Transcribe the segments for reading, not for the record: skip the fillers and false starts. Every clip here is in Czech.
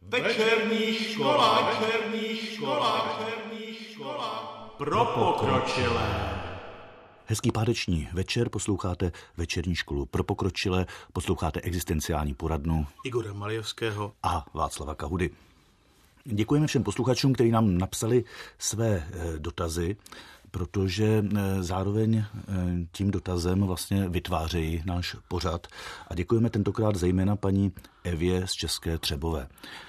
Večerní škola pro pokročilé. Hezký páteční večer, posloucháte Večerní školu pro pokročilé, posloucháte existenciální poradnu Igora Malijevského a Václava Kahudy. Děkujeme všem posluchačům, kteří nám napsali své dotazy, protože zároveň tím dotazem vlastně vytvářejí náš pořad. A děkujeme tentokrát zejména paní Evě z České Třebové.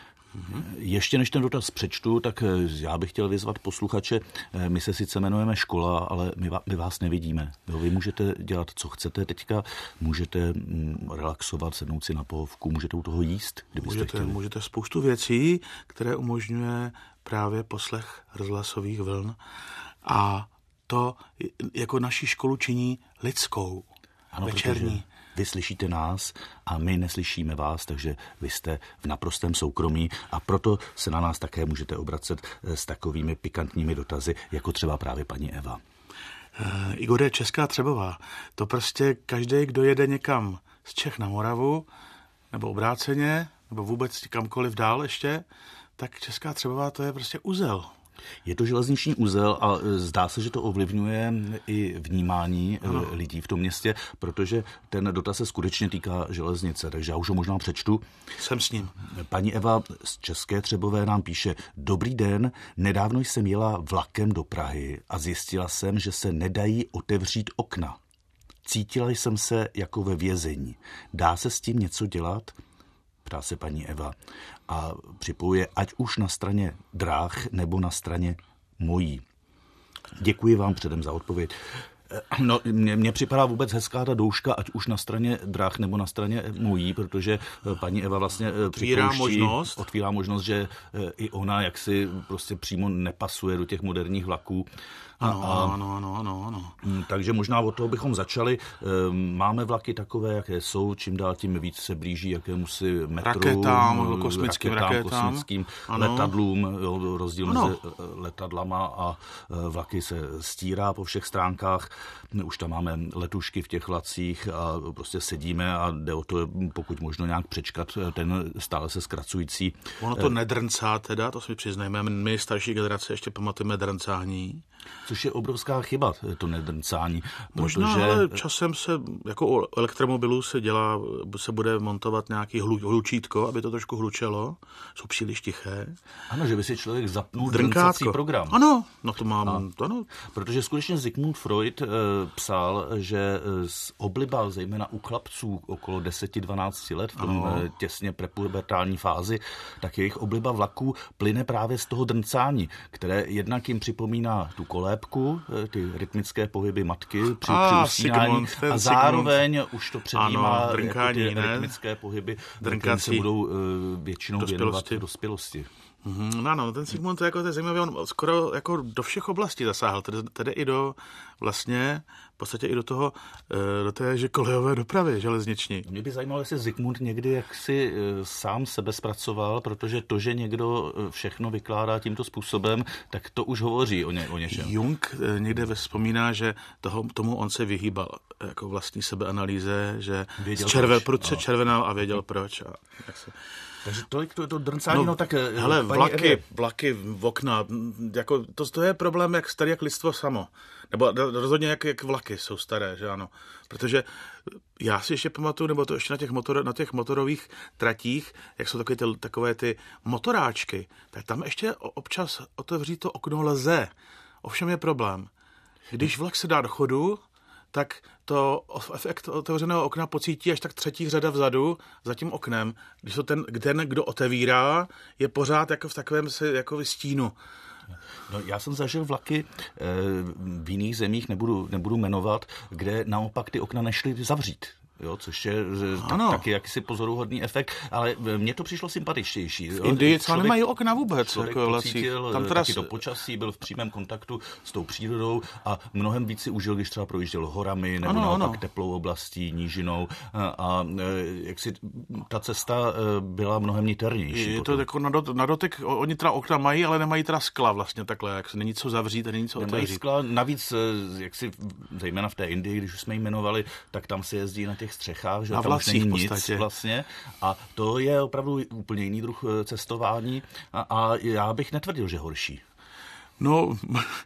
Ještě než ten dotaz přečtu, tak já bych chtěl vyzvat posluchače. My se sice jmenujeme škola, ale my vás nevidíme. Vy můžete dělat, co chcete teďka, můžete relaxovat, sednout si na pohovku, můžete u toho jíst, kdybyste chtěli. Můžete spoustu věcí, které umožňuje právě poslech rozhlasových vln. A to jako naši školu činí lidskou, ano, večerní. Vy slyšíte nás a my neslyšíme vás, takže vy jste v naprostém soukromí a proto se na nás také můžete obracet s takovými pikantními dotazy, jako třeba právě paní Eva. Igore, Česká Třebová, to prostě každý, kdo jede někam z Čech na Moravu, nebo obráceně, nebo vůbec kamkoliv dál ještě, tak Česká Třebová to je prostě uzel. Je to železniční uzel a zdá se, že to ovlivňuje i vnímání lidí v tom městě, protože ten dotaz se skutečně týká železnice, takže já už ho možná přečtu. Jsem s ním. Paní Eva z České Třebové nám píše: Dobrý den, nedávno jsem jela vlakem do Prahy a zjistila jsem, že se nedají otevřít okna. Cítila jsem se jako ve vězení. Dá se s tím něco dělat? Ptá se paní Eva a připojuje, ať už na straně dráh nebo na straně mojí. Děkuji vám předem za odpověď. No, mně připadá vůbec hezká ta douška, ať už na straně dráh nebo na straně mojí, protože paní Eva vlastně otvírá možnost, že i ona jaksi prostě přímo nepasuje do těch moderních vlaků. Ano. Takže možná od toho bychom začali. Máme vlaky takové, jaké jsou, čím dál tím víc se blíží jakémusi metru, kosmickým letadlům, rozdíl mezi letadlama a vlaky se stírá po všech stránkách. Už tam máme letušky v těch vlacích a prostě sedíme a jde o to, pokud možno nějak přečkat ten stále se zkracující. Ono to nedrncá teda, to si přiznajme, my starší generace ještě pamatujeme drncání. Což je obrovská chyba, to nedrncání. Možná, ale časem se, jako u elektromobilů se bude montovat nějaký hlučítko, aby to trošku hlučelo, jsou příliš tiché. Ano, že by si člověk zapnul drncací program. Ano, no to mám, ano. Protože skutečně Sigmund Freud psal, že obliba, zejména u chlapců okolo 10-12 let, v tom těsně prepubertální fázi, tak jejich obliba vlaků plyne právě z toho drncání, které jednak jim připomíná tu kolébku, ty rytmické pohyby matky při usínání a zároveň už to předjímá jako ty rytmické pohyby, které se budou většinou věnovat v dospělosti. Ano, ten Sigmund to je zajímavý, on skoro jako do všech oblastí zasáhl, tedy i do vlastně, v podstatě i do té že kolejové dopravy železniční. Mě by zajímalo, jestli Sigmund někdy jaksi sám sebe zpracoval, protože to, že někdo všechno vykládá tímto způsobem, tak to už hovoří o něčem. Jung někde vzpomíná, že tomu on se vyhýbal jako vlastní sebeanalýze, že prudce červenal a věděl proč. A jak se... Takže to drncání, tak... Hele, vlaky v okna, jako to je problém jak starý jak lidstvo samo. Nebo rozhodně jak vlaky jsou staré, že ano. Protože já si ještě pamatuju, nebo to ještě na těch motorových tratích, jak jsou takové ty motoráčky, tak tam ještě občas otevřít to okno lze. Ovšem je problém. Když vlak se dá do chodu, tak to efekt otevřeného okna pocítí až tak třetí řada vzadu za tím oknem, když to ten, kdo otevírá, je pořád jako v takovém jako stínu. No, já jsem zažil vlaky v jiných zemích, nebudu jmenovat, kde naopak ty okna nešly zavřít. Jo, což je taky jakýsi pozoruhodný efekt, ale mně to přišlo sympatičtější. V Indii třeba nemají okna vůbec. Člověk pocítil tam taky to počasí, byl v přímém kontaktu s tou přírodou a mnohem víc si užil, když třeba projížděl horami nebo naopak teplou oblastí, nížinou a jak si ta cesta byla mnohem niternější. Je to jako na dotek, oni teda okna mají, ale nemají teda skla vlastně takhle, jak se není co zavřít a není co otevřít. Skla, navíc, jak si zejména v té Indii, když už jsme ji jmenovali, tak tam se jezdí na těch těch střechách, že na tam už není nic vlastně. A to je opravdu úplně jiný druh cestování a já bych netvrdil, že horší. No,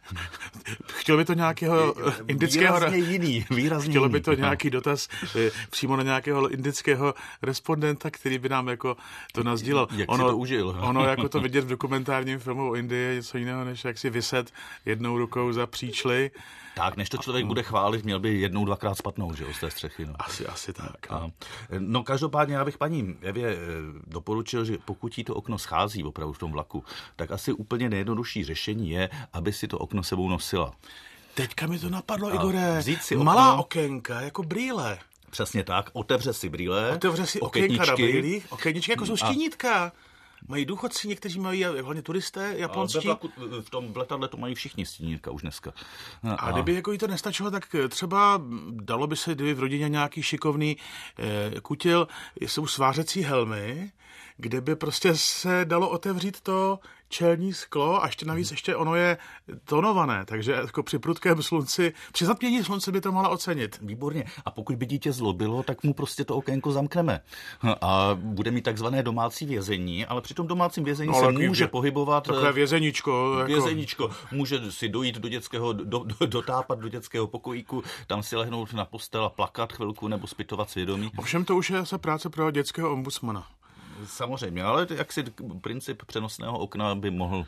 chtělo by to nějakého indického... Výrazně chtělo by to nějaký dotaz přímo na nějakého indického respondenta, který by nám jako to nasdílel. Jak si to užil. Ono jako to vidět v dokumentárním filmu o Indii je něco jiného, než jak si vyset jednou rukou za příčly. Tak, než to člověk bude chválit, měl by jednou, dvakrát spadnout, že, z té střechy. No. Asi tak. No každopádně já bych paní Evě doporučil, že pokud jí to okno schází opravdu v tom vlaku, tak asi úplně nejjednodušší řešení je, aby si to okno sebou nosila. Teďka mi to napadlo, Igore. Vzít si malá okénka, jako brýle. Přesně tak, otevře si brýle. Otevře si okénka na brýlích. Okénničky jako jsou štínítka. Mají důchodci, někteří mají, hlavně turisté japonští. V tom letadle to mají všichni stínítka už dneska. A kdyby jako jí to nestačilo, tak třeba dalo by se, kdyby v rodině nějaký šikovný kutil, jsou svářecí helmy, kde by prostě se dalo otevřít to čelní sklo a ještě navíc ono je tonované, takže jako při prudkém slunci, při zatmění slunce by to mohla ocenit. Výborně. A pokud by dítě zlobilo, tak mu prostě to okénko zamkneme. A bude mít takzvané domácí vězení, ale při tom domácím vězení se může pohybovat. Takové vězeníčko. Vězeníčko. Může si dojít do dětského, dotápat do dětského pokojíku, tam si lehnout na postel a plakat chvilku nebo zpytovat svědomí. Ovšem to už je se práce pro dětského ombudsmana. Samozřejmě, ale jaksi princip přenosného okna by mohl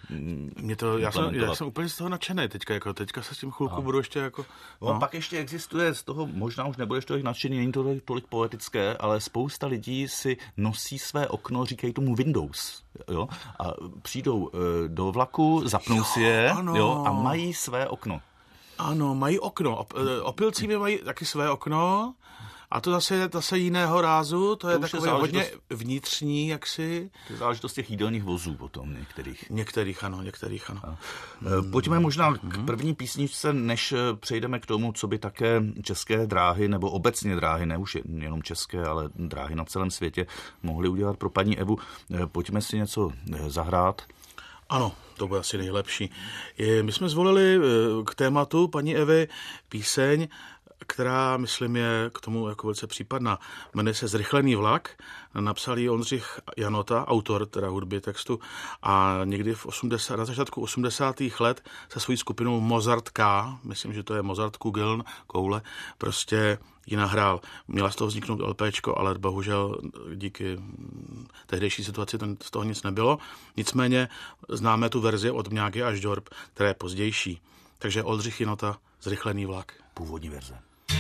já jsem úplně z toho nadšený teďka se s tím chvilku budu ještě jako... No. Pak ještě existuje z toho, možná už nebudeš tolik nadšený, není to tolik poetické, ale spousta lidí si nosí své okno, říkají tomu Windows, jo? A přijdou do vlaku, zapnou si je, jo? A mají své okno. Ano, mají okno. Opilci mají taky své okno. A to zase jiného rázu, to je takové hodně vnitřní, jaksi. To je záležitost těch jídelních vozů potom některých. Některých ano. Pojďme možná k první písničce, než přejdeme k tomu, co by také české dráhy, nebo obecně dráhy, ne už jenom české, ale dráhy na celém světě, mohly udělat pro paní Evu. Pojďme si něco zahrát. Ano, to bude asi nejlepší. My jsme zvolili k tématu paní Evy píseň, která, myslím, je k tomu jako velice případná. Jmenuje se Zrychlený vlak, napsal ji Oldřich Janota, autor teda hudby textu, a někdy na začátku 80. let se svojí skupinou Mozart K, myslím, že to je Mozart Kugeln, koule, prostě ji nahrál. Měla z toho vzniknout LPčko, ale bohužel díky tehdejší situaci z toho nic nebylo. Nicméně známe tu verzi od Mňáky až Dorp, která je pozdější. Takže Oldřich Janota, Zrychlený vlak. Původní verze.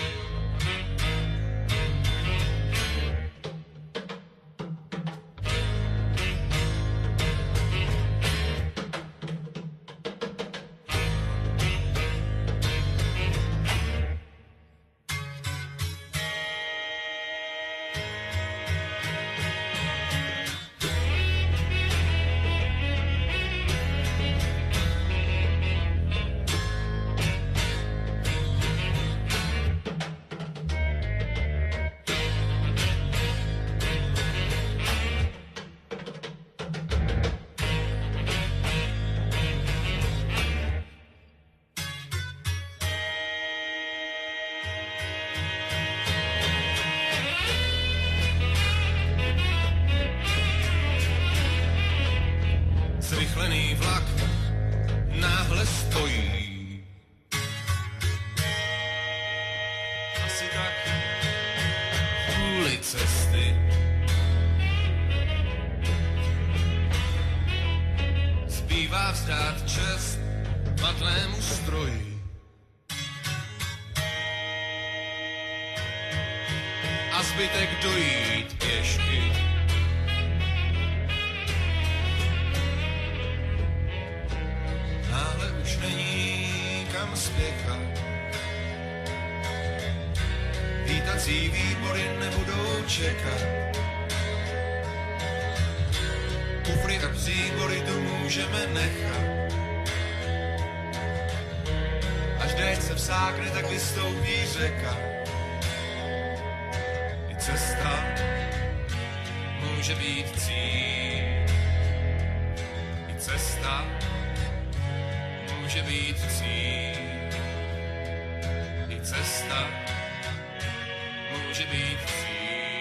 Zrychlený vlak náhle stojí. Asi tak kvůli cesty. Zbývá vzdát čest matnému stroji. A zbytek dojít pěšky. Náhle už není kam spěchat. Vítací výbory nebudou čekat. Kufry a příbory tu můžeme nechat. Až déšť se vsákne, tak vystoupí řeka. I cesta může být cíl. I cesta může být cíl. I cesta může být cíl.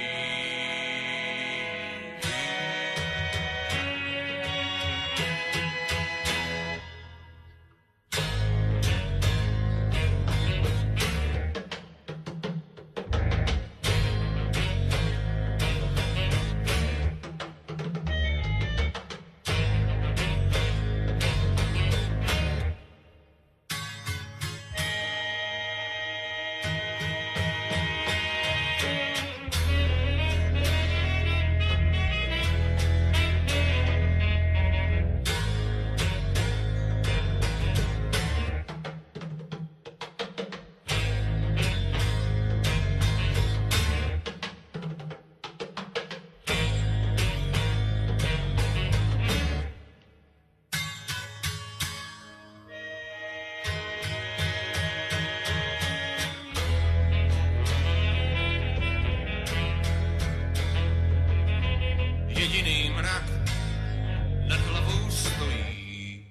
Jediný mrak nad hlavou stojí,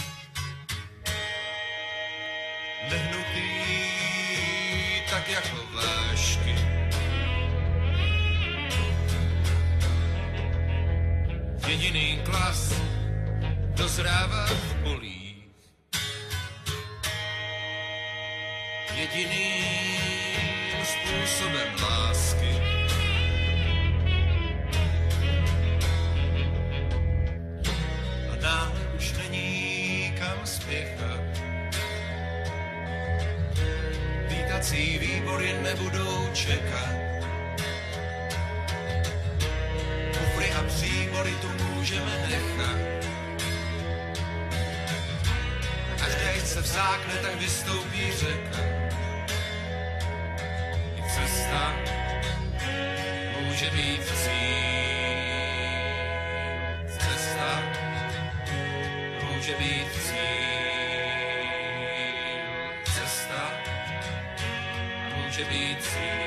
nehnutý tak jako vášky. Jediný klas dozrává v polích, jediným způsobem lásky. Už není kam spěchat. Vítací výbory nebudou čekat. Kufry a příbory tu můžeme nechat. Až dešť se vsákne, tak vystoupí řeka. I cesta může být cíl. Cesta může být cíl. Cesta může být cíl.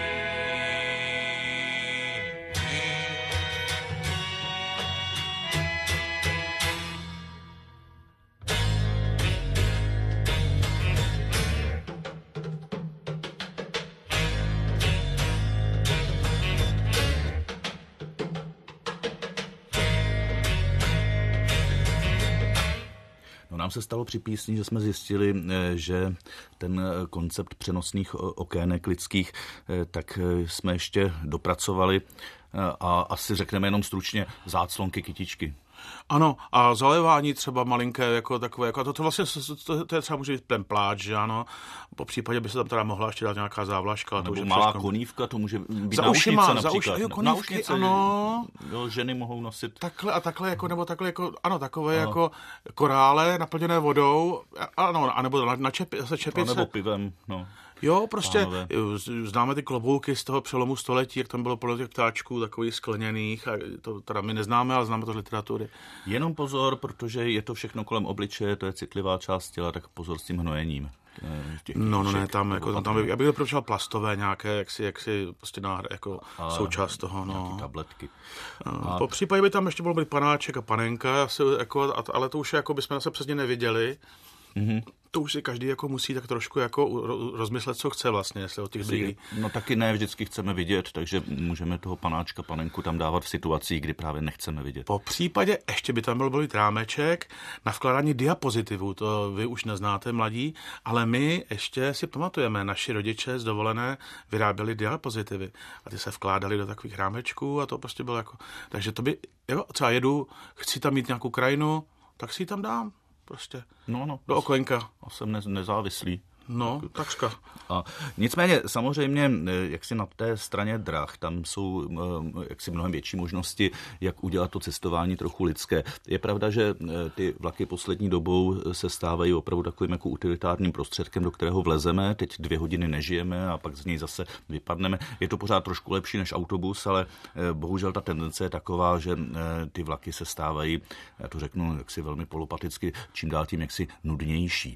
Nám se stalo při písni, že jsme zjistili, že ten koncept přenosných okének lidských, tak jsme ještě dopracovali a asi řekneme jenom stručně záclonky kytičky. Ano, a zalévání třeba malinké, jako takové, jako to vlastně, to je třeba může být templáč, že ano, po případě by se tam teda mohla ještě dát nějaká závlažka. Nebo malá konívka, to může být za náušnice ušima, například. Náušnice, ano. Jo, ženy mohou nosit. Takhle a takhle, jako, nebo takhle, jako, ano, takové jako korále naplněné vodou, ano, anebo na čepice. Nebo pivem, no. Jo, prostě známe ty klobouky z toho přelomu století, jak tam bylo plno těch ptáčků, takových skleněných, a to teda my neznáme, ale známe to z literatury. Jenom pozor, protože je to všechno kolem obličeje, to je citlivá část těla, tak pozor s tím hnojením. Ne, tam já bych doporučoval plastové nějaké, jaksi prostě jako součást toho, no. Nějaký tabletky. Po případě by tam ještě bylo být panáček a panenka, ale to už jako bychom se přesně neviděli. Mm-hmm. To už si každý jako musí tak trošku jako rozmyslet, co chce vlastně, jestli od těch brýlí. No taky ne vždycky chceme vidět, takže můžeme toho panáčka, panenku tam dávat v situacích, kdy právě nechceme vidět. Po případě ještě by tam byl rámeček na vkládání diapozitivů, to vy už neznáte, mladí, ale my ještě si pamatujeme, naši rodiče z dovolené vyráběli diapozitivy a ty se vkládali do takových rámečků a to prostě bylo jako, takže to by, jo, třeba jedu, chci tam mít nějakou krajinu, tak si ji tam dám. Prostě do okénka. A jsem nezávislý. No, takřka. A nicméně samozřejmě, jak si na té straně drah, tam jsou jaksi mnohem větší možnosti, jak udělat to cestování trochu lidské. Je pravda, že ty vlaky poslední dobou se stávají opravdu takovým jako utilitárním prostředkem, do kterého vlezeme, teď 2 hodiny nežijeme a pak z něj zase vypadneme. Je to pořád trošku lepší než autobus, ale bohužel ta tendence je taková, že ty vlaky se stávají, já to řeknu jaksi velmi polopaticky, čím dál tím jaksi nudnější.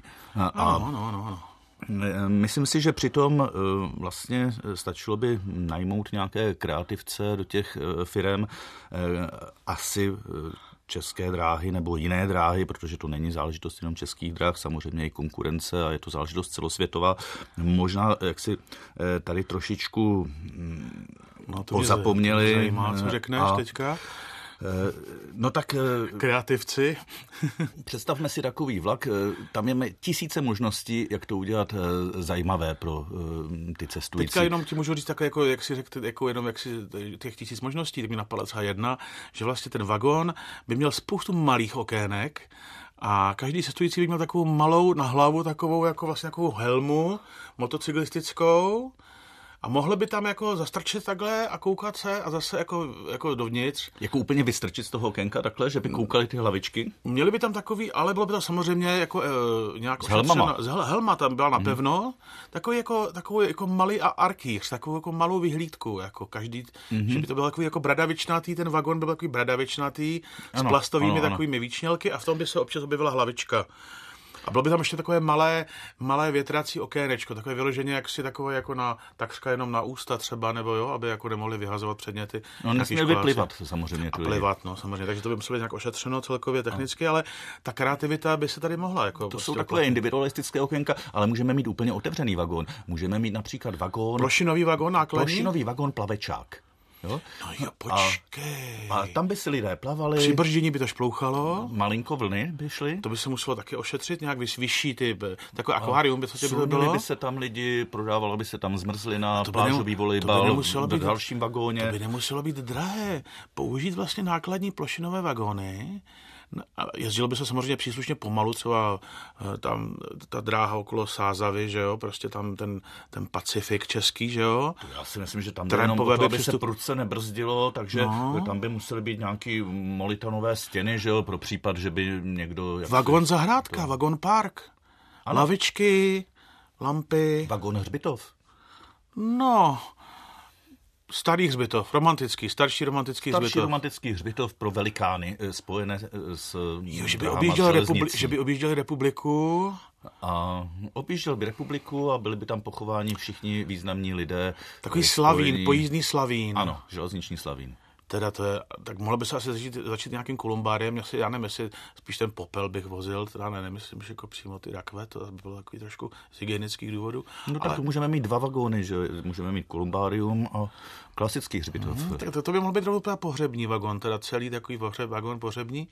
Ano. Myslím si, že přitom vlastně stačilo by najmout nějaké kreativce do těch firem. Asi České dráhy nebo jiné dráhy, protože to není záležitost jenom českých drah, samozřejmě i konkurence a je to záležitost celosvětová. Možná, jak si tady trošičku pozapomněli. Zajímá, co řekneš teďka? No tak... Kreativci. Představme si takový vlak, tam je tisíce možností, jak to udělat zajímavé pro ty cestující. Teďka jenom ti můžu říct takhle, jako, jak si řekl, jako jenom jak si těch 1000 možností, tak mi napadla třeba jedna, že vlastně ten vagón by měl spoustu malých okének a každý cestující by měl takovou malou na hlavu, takovou jako vlastně takovou helmu motocyklistickou. A mohli by tam jako zastrčit takhle a koukat se a zase jako dovnitř. Jako úplně vystrčit z toho okénka takhle, že by koukali ty hlavičky? Měli by tam takový, ale bylo by to samozřejmě jako nějak s helmama. Helma tam byla napevno. Takový jako malý arkýř, takovou jako malou vyhlídku, jako každý, že by to byl takový jako bradavičnatý, ten vagón byl takový bradavičnatý s plastovými takovými výčnělky a v tom by se občas objevila hlavička. A bylo by tam ještě takové malé větrací okénečko, takové vyloženě jaksi takové jako takřka jenom na ústa třeba, nebo jo, aby jako nemohli vyhazovat předměty. No nesměl by plivat samozřejmě. A plivat, no samozřejmě, takže to by muselo být nějak ošetřeno celkově technicky, ale ta kreativita by se tady mohla. Jako to jsou takové individualistické okénka, ale můžeme mít úplně otevřený vagón. Můžeme mít například vagón... Plošinový vagón nákladní? Plošinový vagón plavečák. Jo? No jo, počkej. A tam by si lidé plavali. Při brždění by to šplouchalo. Malinko vlny by šly. To by se muselo taky ošetřit, nějak vyšší takové akvárium by to bylo. By se tam lidi, prodávalo by se tam zmrzlina, plážový volejbal v dalším vagóně. To by nemuselo být drahé. Použít vlastně nákladní plošinové vagóny. A jezdilo by se samozřejmě příslušně pomalu, třeba tam ta dráha okolo Sázavy, že jo, prostě tam ten Pacifik český, že jo. Já si myslím, že tam jenom to, aby se prudce nebrzdilo, takže tam by musely být nějaký molitanové stěny, že jo, pro případ, že by někdo... Vagón zahrádka, vagón park, lavičky, lampy. Vagón hřbitov. No... Starý hřbitov, starší romantický hřbitov pro velikány spojené s... Jo, že by objížděli republiku. A objížděl by republiku a byli by tam pochováni všichni významní lidé. Takový slavín, pojízdný slavín. Ano, železniční slavín. Teda to je, tak mohlo by se asi začít nějakým kolumbáriem, já nevím, jestli spíš ten popel bych vozil, teda nemyslím, že jako přímo ty rakve, to by bylo takový trošku z hygienických důvodů. No tak můžeme mít 2 vagóny, že můžeme mít kolumbárium a klasický hřbitov. Tak to by mohl být rovnou pohřební vagón, teda celý takový vagón pohřební.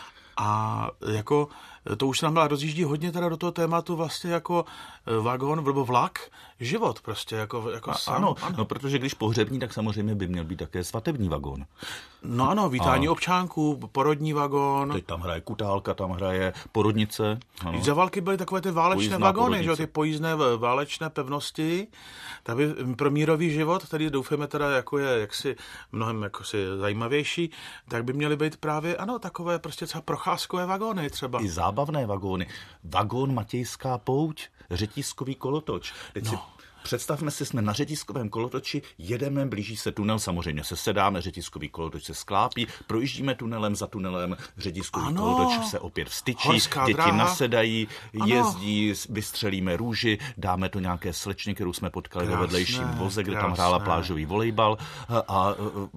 A jako to už nám rozjíždí hodně teda do toho tématu vlastně jako vagón nebo vlak, život prostě jako sám. Ano, no protože když pohřební, tak samozřejmě by měl být také svatební vagón. No ano, vítání občánků, porodní vagón. Teď tam hraje kutálka, tam hraje porodnice. Ano. Za války byly takové ty válečné vagóny, že ty pojízdné válečné pevnosti, tak by pro mírový život, který doufáme teda jako je jaksi mnohem jakosi zajímavější, tak by měly být právě takové prostě třeba procházkové vagóny třeba. I zábavné vagóny. Vagón Matějská pouť, řetízkový kolotoč. Teď si představme si, jsme na řetízkovém kolotoči, jedeme, blíží se tunel, samozřejmě se sedáme, řetízkový kolotoč se sklápí, projíždíme tunelem za tunelem, řetízkový kolotoč se opět vstyčí, děti nasedají, jezdí, vystřelíme růži, dáme to nějaké slečně, kterou jsme potkali ve vedlejším voze, kde tam hrála plážový volejbal a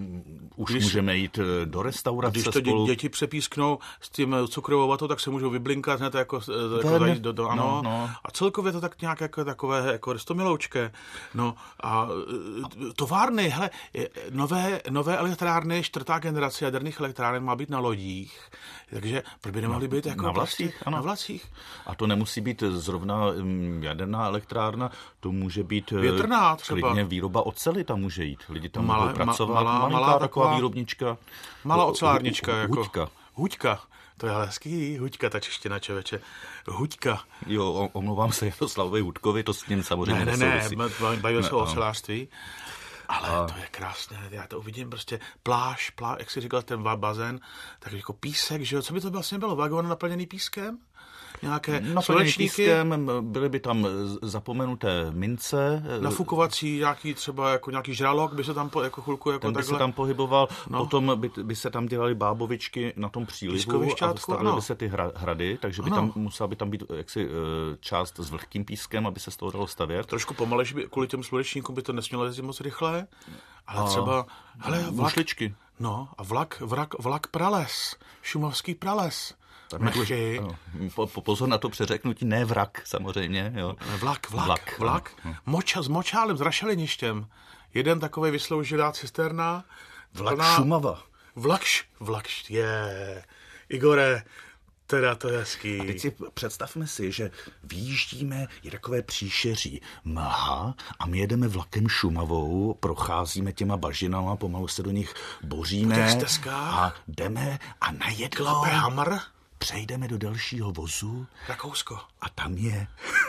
už můžeme jít do restaurace když to spolu. Děti přepísknou s tím cukrovou vatou, tak se můžou vyblinkat hned jako zajít A celkově to tak nějak jako takové jako stomiloučké. No a továrny, hele, nové elektrárny, 4. generace jaderných elektráren má být na lodích, takže proč by nemohly být jako na vlacích? A to nemusí být zrovna jaderná elektrárna, to může být větrná třeba. Klidně výroba oceli tam může jít. Lidi tam mohou pracovat. Malá taková výrobnička. Malá ocelárnička. Huťka. To je hezký, huťka, ta čeština, člověče. Huťka. Jo, omlouvám se Jaroslavovi Hudkovi, to s ním samozřejmě nesouvisí. Ne, bavíme se o ocelářství. Ale to je krásné, já to uvidím prostě pláž, jak jsi říkal, ten bazén, tak jako písek, že jo, co by to vlastně bylo, vagón naplněný pískem? Nějaké slunečníky? Byly by tam zapomenuté mince. Nafukovací nějaký třeba jako nějaký žralok by se tam jako chvilku jako ten by takhle. Se tam pohyboval, potom by se tam dělaly bábovičky na tom přílivu a stavily by se ty hrady, takže by tam musela by tam být jaksi část s vlhkým pískem, aby se z toho dalo stavět. Trošku pomalejší, kvůli těm slunečníkům by to nesmělo jezdit moc rychle. Ale třeba, hele, mušličky. No a vlak prales, šumavský prales. Mlčky. Pozor na to přeřeknutí, ne vrak samozřejmě. Jo. Vlak. S močálem, s rašeliništěm. Jeden takovej vysloužilá cisterna. Vlak Šumava. Vlak, Igore, teda to je hezký. A teď si představme si, že vyjíždíme, je takové příšeří mlha a my jedeme vlakem Šumavou, procházíme těma bažinama, pomalu se do nich boříme a jdeme a najednou přejdeme do dalšího vozu. Rakousko. A tam je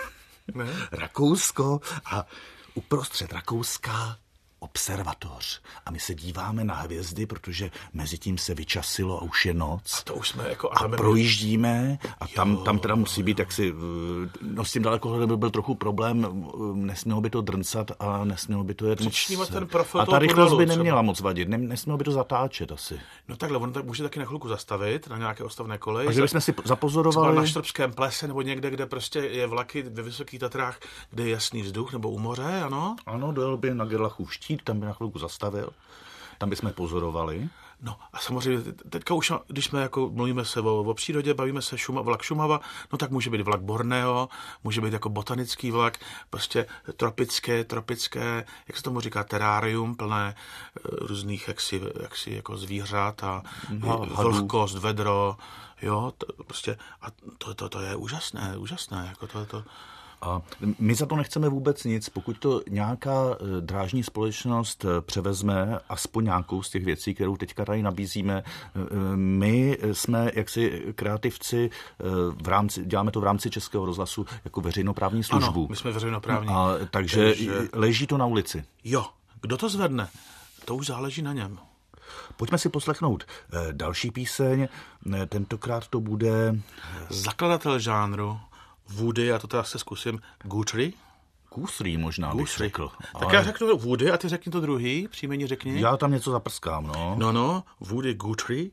Rakousko a uprostřed Rakouska observatoř. A my se díváme na hvězdy, protože mezi tím se vyčasilo a už je noc. A to už jsme jako... A projíždíme a tam teda musí být jaksi... No s tím dalekohledem by byl trochu problém, nesmělo by to drncat a nesmělo by to jet moc... A ta rychlost by neměla moc vadit, nesmělo by to zatáčet asi. No takhle, on tak může taky na chvilku zastavit, na nějaké odstavné koleji. A že bychom si zapozorovali... Třeba na Štrbském plese nebo někde, kde prostě je vlaky ve Vysokých Tatrách, kde je jasný vzduch, nebo u moře, ano? Ano, dojel by na Gerlachův štít, tam by na chvilku zastavil, tam bychom pozorovali. No a samozřejmě teďka už, když jsme jako mluvíme se o přírodě, bavíme se vlak Šumava, no tak může být vlak Borneo, může být jako botanický vlak, prostě tropické, jak se tomu říká, terárium, plné různých jaksi jako zvířat a vlhkost, vedro, jo, prostě a to je úžasné, jako to. A my za to nechceme vůbec nic, pokud to nějaká drážní společnost převezme, aspoň nějakou z těch věcí, kterou teďka tady nabízíme. My jsme jaksi kreativci, děláme to v rámci Českého rozhlasu jako veřejnoprávní službu. Ano, my jsme veřejnoprávní. Takže leží to na ulici. Jo, kdo to zvedne, to už záleží na něm. Pojďme si poslechnout další píseň, tentokrát to bude... Zakladatel žánru Woody, já to teda se zkusím, Guthrie možná bych řekl. Tak já řeknu Woody a ty řekni to druhý, příjmení řekni. Já tam něco zaprskám, no. No, Woody Guthrie,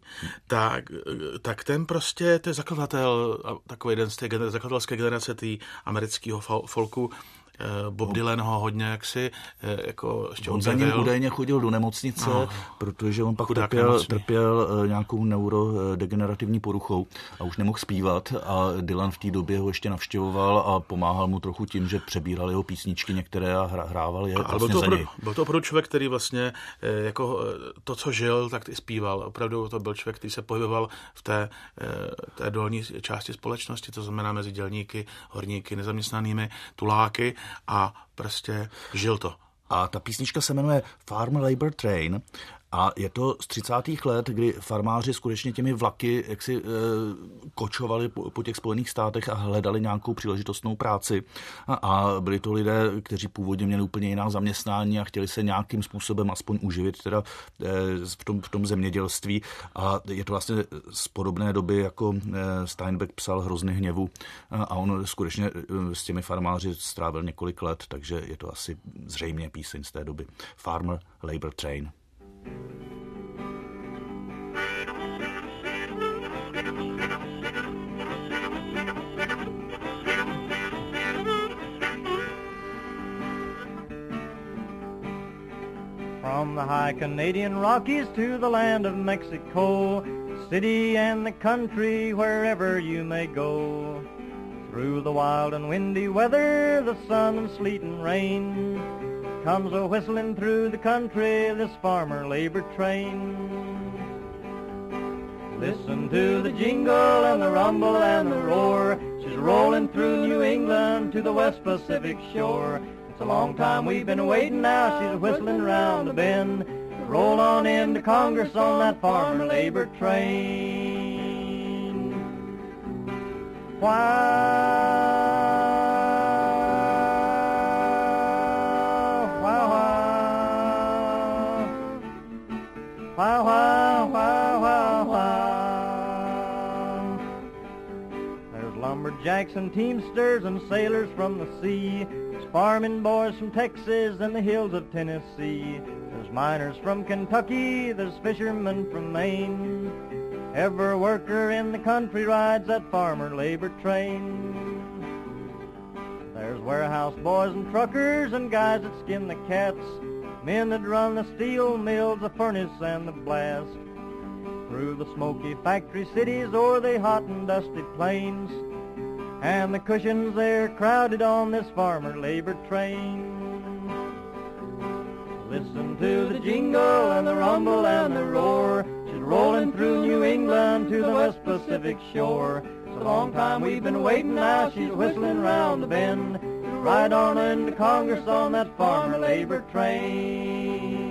tak ten prostě, to je zakladatel, takový jeden z té zakladatelské generace té amerického folku, Bob Dylan ho hodně jaksi jako ještě on za ním údajně chodil do nemocnice, protože on pak trpěl nějakou neurodegenerativní poruchou a už nemohl zpívat a Dylan v té době ho ještě navštěvoval a pomáhal mu trochu tím, že přebíral jeho písničky některé a hrával je vlastně za něj. Byl to opravdu člověk, který vlastně jako to, co žil, tak i zpíval. Opravdu to byl člověk, který se pohyboval v té dolní části společnosti, to znamená mezi dělníky, horníky, nezaměstnanými, tuláky, a prostě žil to. A ta písnička se jmenuje Farm Labor Train a je to z 30. let, kdy farmáři skutečně těmi vlaky jaksi kočovali po těch Spojených státech a hledali nějakou příležitostnou práci. A byli to lidé, kteří původně měli úplně jiná zaměstnání a chtěli se nějakým způsobem aspoň uživit teda v tom zemědělství. A je to vlastně z podobné doby, jako Steinbeck psal Hrozny hněvu a on skutečně s těmi farmáři strávil několik let, takže je to asi zřejmě píseň z té doby. Farmer Labor Train. From the high Canadian Rockies to the land of Mexico, city and the country, wherever you may go. Through the wild and windy weather, the sun and sleet and rain, comes a-whistling through the country, this farmer labor train. Listen to the jingle and the rumble and the roar, she's rolling through New England to the West Pacific shore. It's a long time we've been waiting now, she's whistling round the bend, roll on into Congress on that farmer labor train. There's lumberjacks and teamsters and sailors from the sea. There's farming boys from Texas and the hills of Tennessee. There's miners from Kentucky, there's fishermen from Maine. Every worker in the country rides that farmer labor train. There's warehouse boys and truckers and guys that skin the cats. men that run the steel mills, the furnace and the blast, through the smoky factory cities or the hot and dusty plains, and the cushions they're crowded on this farmer labor train. Listen to the jingle and the rumble and the roar, she's rolling through New England to the West Pacific shore. It's a long time we've been waiting, now she's whistling round the bend, right on into Congress on that farmer labor train.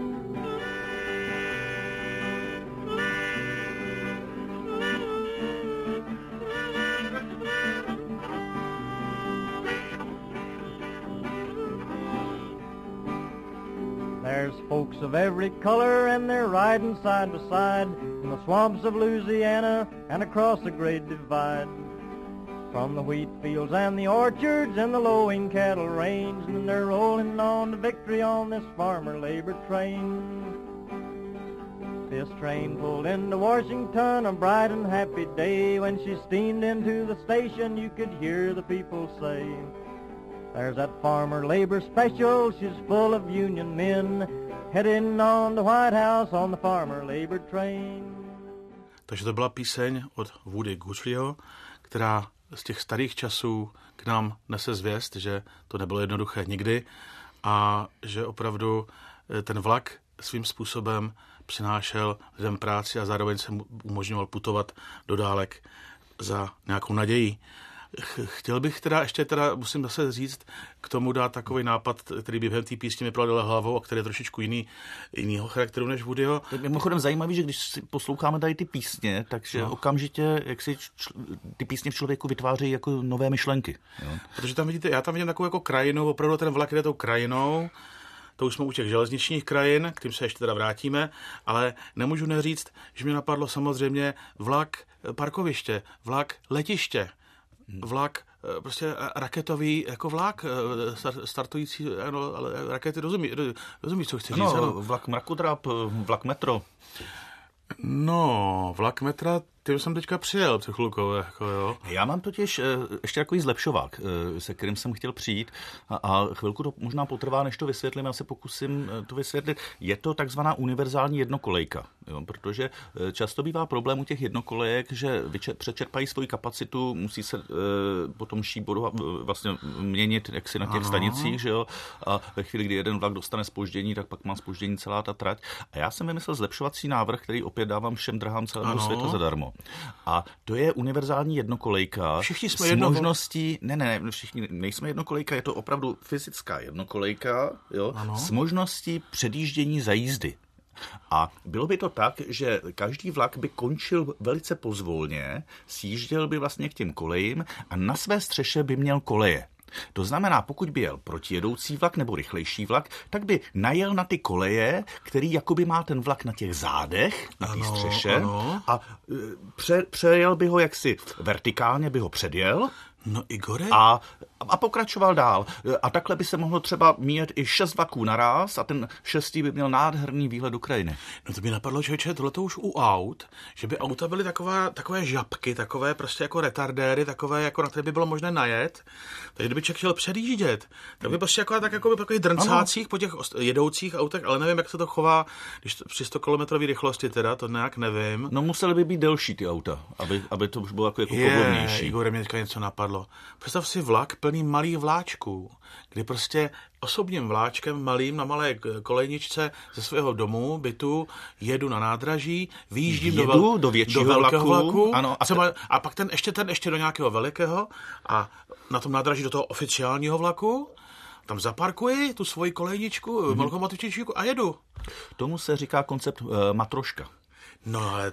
There's folks of every color and they're riding side by side in the swamps of Louisiana and across the Great Divide. From the wheat fields and the orchards and the lowing cattle range, and they're rolling on to victory on this farmer labor train. This train pulled into Washington a bright and happy day. When she steamed into the station you could hear the people say, there's that farmer labor special, she's full of union men, heading on to White House on the farmer labor train. Takže to byla píseň od Woody Guthrieho, která z těch starých časů k nám nese zvěst, že to nebylo jednoduché nikdy a že opravdu ten vlak svým způsobem přinášel lidem práci a zároveň se umožňoval putovat do dálek za nějakou nadějí. Chtěl bych musím zase říct, k tomu dát takový nápad, který by během té písně mi proladil hlavou a který je trošičku jinýho charakteru než Woodyho. Tak mimochodem zajímavý, že když si posloucháme tady ty písně, takže okamžitě jak si ty písně v člověku vytvářejí jako nové myšlenky. Jo? Protože tam vidíte, já tam vidím takovou jako krajinu, opravdu ten vlak jde tou krajinou. To už jsme u těch železničních krajin, k tím se ještě teda vrátíme, ale nemůžu neříct, že mi napadlo samozřejmě vlak parkoviště, vlak letiště, vlak prostě raketový jako vlak startující, ano, ale rakety rozumíš, co chci říct? Ano, vlak mrakodrap, vlak metro. No, vlak metra, tím jsem teďka přijel před chvilkou, jako jo. Já mám totiž ještě takový zlepšovák, se kterým jsem chtěl přijít a chvilku to možná potrvá, než to vysvětlím, já se pokusím to vysvětlit. Je to takzvaná univerzální jednokolejka, jo, protože často bývá problém u těch jednokolejek, že přečerpají svoji kapacitu, musí se potom šíboru vlastně měnit jaksi na těch stanicích, že jo, a ve chvíli, kdy jeden vlak dostane zpoždění, tak pak má zpoždění celá ta trať. A já jsem vymyslel zlepšovací návrh, který opět dávám všem drahám celého světa zadarmo. A to je univerzální jednokolejka. Všichni jsme s možností, ne, všichni nejsme jednokolejka, je to opravdu fyzická jednokolejka, jo, s možností předjíždění za jízdy. A bylo by to tak, že každý vlak by končil velice pozvolně, sjížděl by vlastně k těm kolejím a na své střeše by měl koleje. To znamená, pokud by jel protijedoucí vlak nebo rychlejší vlak, tak by najel na ty koleje, který jakoby má ten vlak na těch zádech, na té střeše, a přejel by ho jaksi vertikálně, by ho předjel. No Igore? A pokračoval dál. A takhle by se mohlo třeba mít i 6 vlaků naráz a ten 6. by měl nádherný výhled do krajiny. No to by napadlo, člověče, tohleto už u aut, že by auta byly takové žabky, takové prostě jako retardéry, takové, jako na které by bylo možné najet. Takže kdyby člověk chtěl předjíždět, tak by prostě jako by takových drncácích po těch jedoucích autech, ale nevím, jak se to chová, když při 100 km rychlosti teda, to nějak nevím. No museli by být delší ty auta, aby to už bylo jako pohodlnější. Igore, mě teďka něco napadlo. Představ si vlak plný malých vláčků, kdy prostě osobním vláčkem malým na malé kolejničce ze svého domu, bytu, jedu na nádraží, výjíždím do většího vlaku ano, a pak ten ještě do nějakého velikého a na tom nádraží do toho oficiálního vlaku, tam zaparkuji tu svoji kolejničku, lokomotivčičku a jedu. Tomu se říká koncept matroška. No, ale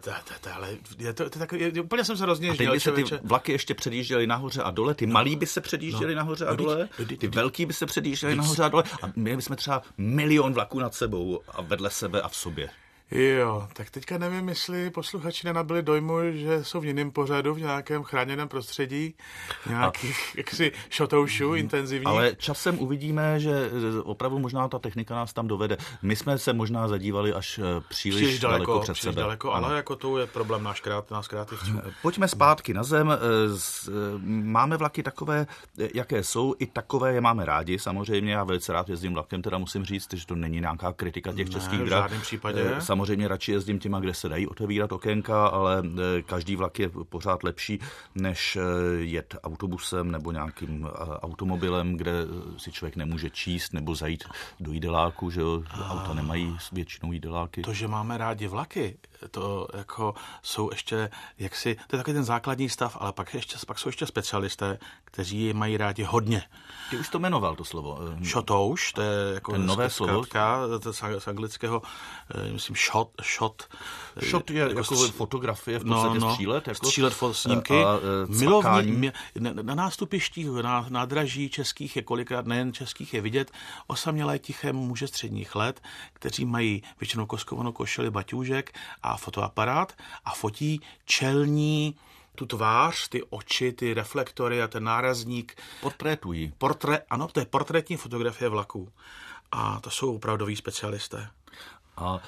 úplně jsem se rozněžnil. A teď by se ty vlaky ještě předjížděly nahoře a dole, ty malí by se předjížděly nahoře a dole, ty velký by se předjížděly nahoře a dole a měli bychom třeba 1 000 000 vlaků nad sebou a vedle sebe a v sobě. Jo, tak teďka nevím, jestli posluchači nenabili dojmu, že jsou v jiném pořadu, v nějakém chráněném prostředí, nějakých jaksi šotoušů intenzivních. Ale časem uvidíme, že opravdu možná ta technika nás tam dovede. My jsme se možná zadívali až příliš daleko před sebe. Daleko, ale jako to je problém nás kreativců. Pojďme zpátky na zem. Máme vlaky takové, jaké jsou, i takové je máme rádi. Samozřejmě já velice rád jezdím vlakem, teda musím říct, že to není nějaká kritika těch českých drah. V žádném případě. Samozřejmě radši jezdím těma, kde se dají otevírat okénka, ale každý vlak je pořád lepší, než jet autobusem nebo nějakým automobilem, kde si člověk nemůže číst nebo zajít do jídeláku, že jo? Auta nemají většinou jídeláky. To, že máme rádi vlaky, to jako jsou ještě jaksi, to je takový ten základní stav, ale pak jsou ještě specialisté, kteří je mají rádi hodně. Ty už to jmenoval, to slovo. Šotouš, to je jako ten nové slovo. Z anglického, myslím, shot. Shot je jako fotografie, v podstatě střílet. Jako střílet snímky. Na nástupištích, na nádraží českých je kolikrát, nejen českých, je vidět osamělé tiché muže středních let, kteří mají většinou koskovanou košili, baťůžek a fotoaparát a fotí čelní tu tvář, ty oči, ty reflektory a ten nárazník. Portrétují. Ano, to je portrétní fotografie vlaků. A to jsou opravdoví specialisté. A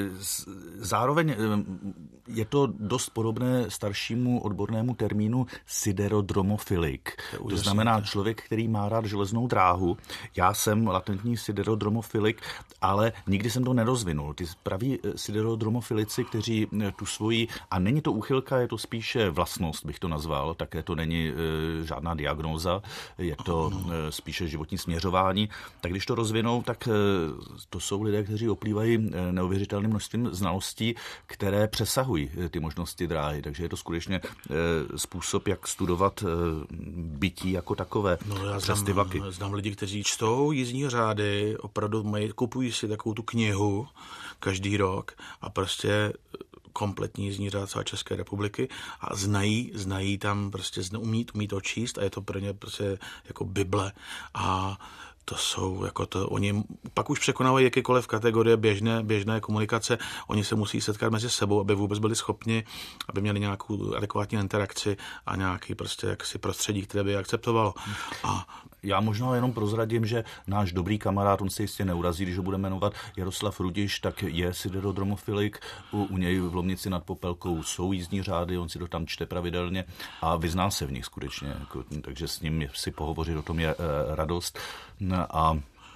zároveň je to dost podobné staršímu odbornému termínu siderodromofilik. To znamená člověk, který má rád železnou dráhu. Já jsem latentní siderodromofilik, ale nikdy jsem to nerozvinul. Ty praví siderodromofilici, kteří tu svoji, a není to úchylka, je to spíše vlastnost, bych to nazval, také to není žádná diagnóza, je to spíše životní směřování. Tak když to rozvinou, tak to jsou lidé, kteří oplývají neuvěřitelným množstvím znalostí, které přesahují ty možnosti dráhy. Takže je to skutečně způsob, jak studovat bytí jako takové přes ty vlaky. Znám lidi, kteří čtou jízdní řády, opravdu kupují si takovou tu knihu každý rok a prostě kompletní jízdní řád celé České republiky a znají tam prostě umí to číst a je to pro ně prostě jako Bible a to jsou, jako to, oni pak už překonávají jakékoliv kategorie běžné komunikace, oni se musí setkat mezi sebou, aby vůbec byli schopni, aby měli nějakou adekvátní interakci a nějaký prostě jaksi prostředí, které by je akceptovalo. A já možná jenom prozradím, že náš dobrý kamarád, on se jistě neurazí, když ho bude jmenovat Jaroslav Rudiš, tak je siderodromofilik, u něj v Lomnici nad Popelkou jsou jízdní řády, on si to tam čte pravidelně a vyzná se v nich skutečně, jako, takže s ním si pohovořit o tom je radost. A